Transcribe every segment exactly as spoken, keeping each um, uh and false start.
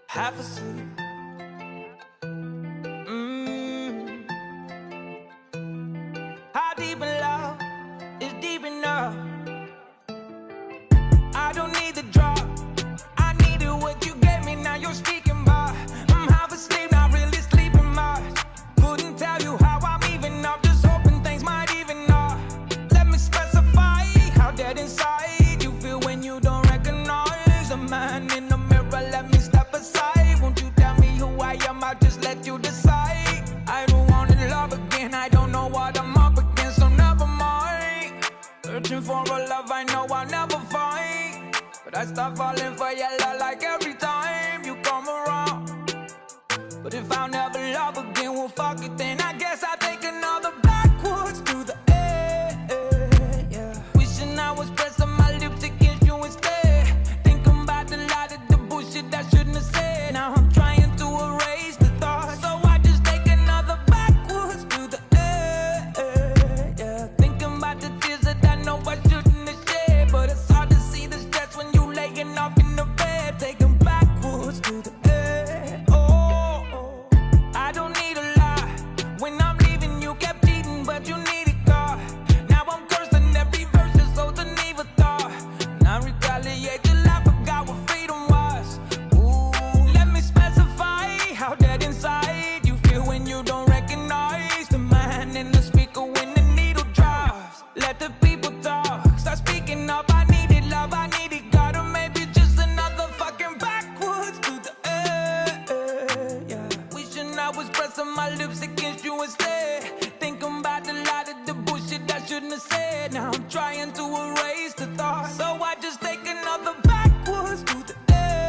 half asleep. Mm. How deep in love is deep enough? I don't need the drop, I needed what you gave me, now you're speaking by. I'm half asleep, not really sleeping much. Couldn't tell you how I'm even up, just hoping things might even up. Let me specify how dead inside you feel when you don't recognize the man in the mirror. Let me step aside, won't you tell me who I am, I'll just let you decide. I don't want to love again, I don't know what I'm up against, so never mind. Searching for a love I know I'll never find, but I start falling for your love like every time you come around. But if I'll never love again, well fuck it then, I guess I'll take another backwards through the air, yeah. Wishing I was pressing my lips against you instead, thinking about the lot of the bullshit I shouldn't have said. Now I'm trying to erase the thought, so I just take another backwards through the air, yeah. Thinking about the tears that I know I shouldn't have shed, but it's hard to see the stress when you laying off in the bed, taking backwards through the air. Oh, oh. I don't need a lie, when I'm leaving you kept cheating, but you needed God. Now I'm cursing every verse just so to leave a thought, and I retaliate till I forgot what freedom was. Ooh, let me specify how dead inside you feel when you don't recognize the man in the speaker when the needle drops. Let the people talk, start speaking up. I needed love, I needed God, or maybe just another fucking backwards to the air, yeah. Wishing I was pressing my lips against you instead, thinking about a lot of the bullshit I shouldn't have said. Now I'm trying to erase the thought, so I just take another backwards to the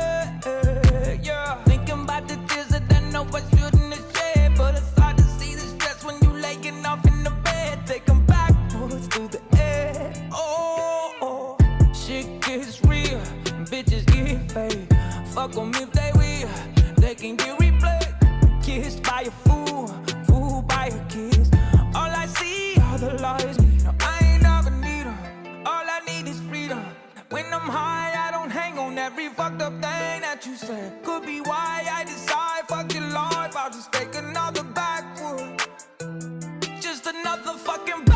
air, yeah. Thinking about the tears that I know I shouldn't have shed, but it's hard to see the stress when you laying off in the bed, taking backwards to the air. Oh, oh. Shit gets real, bitches get fake. Fuck 'em if they will, they can get replayed. Kissed by a fool, fooled by a kiss. All I see are the lies, no, I ain't never need 'em. All I need is freedom. When I'm high, I don't hang on every fucked up thing that you said. Could be why I decide, fuck your life, I'll just take another backward. Just another fucking